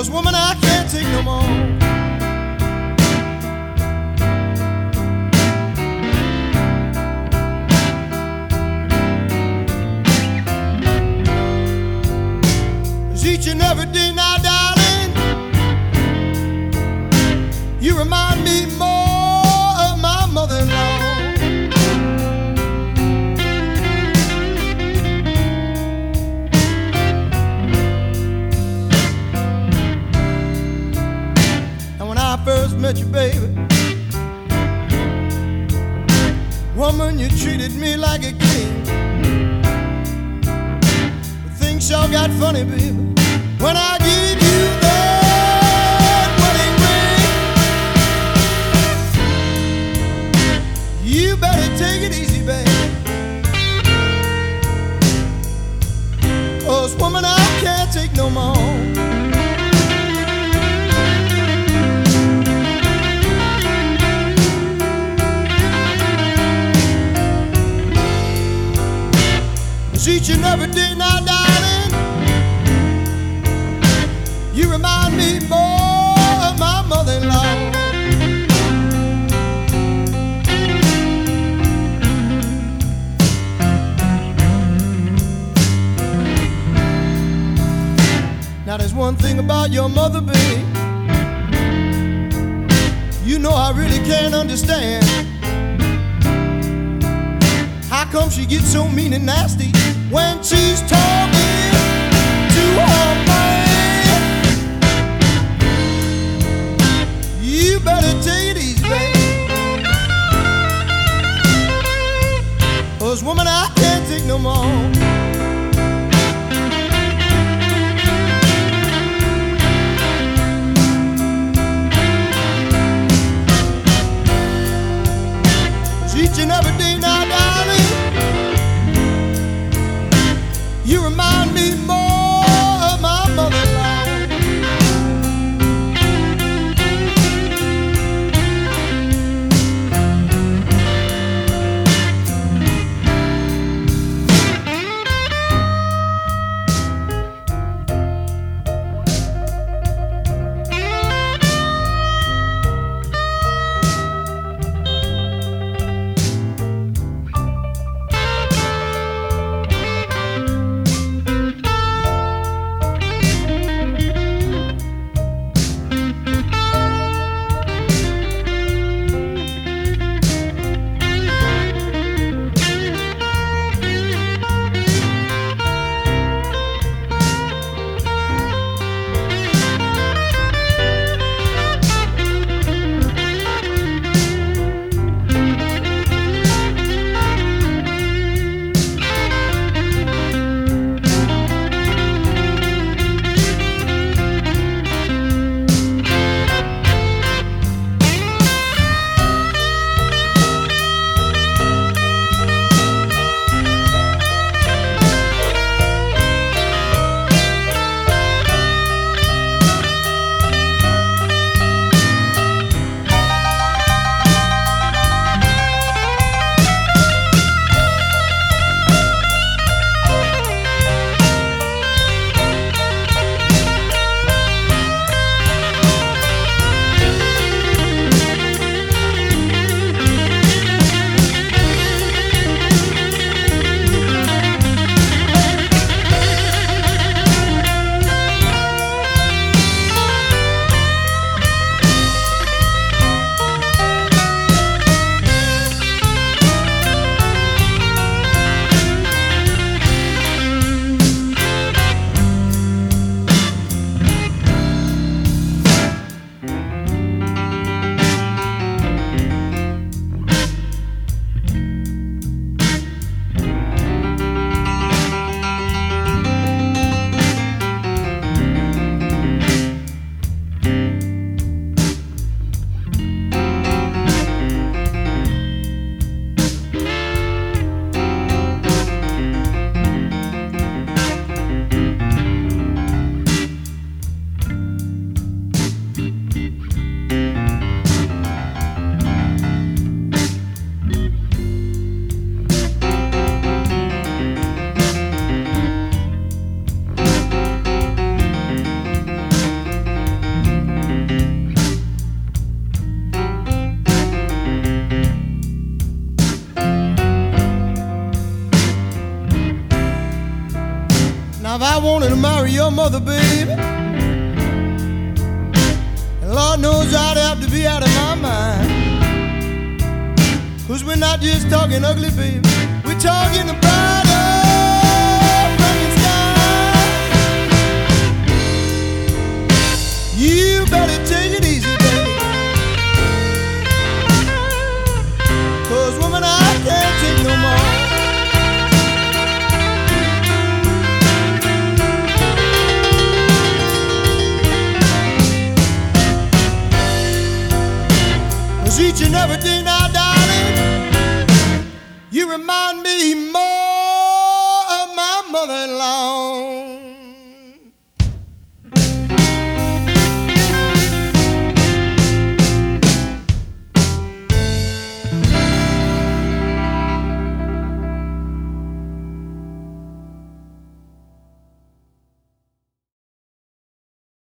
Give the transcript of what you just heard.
'Cause woman, I can't take no more. Each and every day now, darling, you remind me more of my mother-in-law. And when I first met you, baby, woman, you treated me like a king. But things sure got funny, baby, when I give you that wedding ring. You better take it easy, baby, 'cause woman, I can't take no more. Each and every day now, darling, you remind me more of my mother-in-law. Now there's one thing about your mother, baby, you know I really can't understand. How come she gets so mean and nasty when she's talking to her man? You better take it easy, baby, 'cause woman, I can't take no more. Each and every day now, darling, you remind wanted to marry your mother, baby. And Lord knows I'd have to be out of my mind. 'Cause we're not just talking ugly, baby. We're talking about Frankenstein. You better take it easy, baby. 'Cause woman, I can't take no more. Each and every day now, darling, you remind me more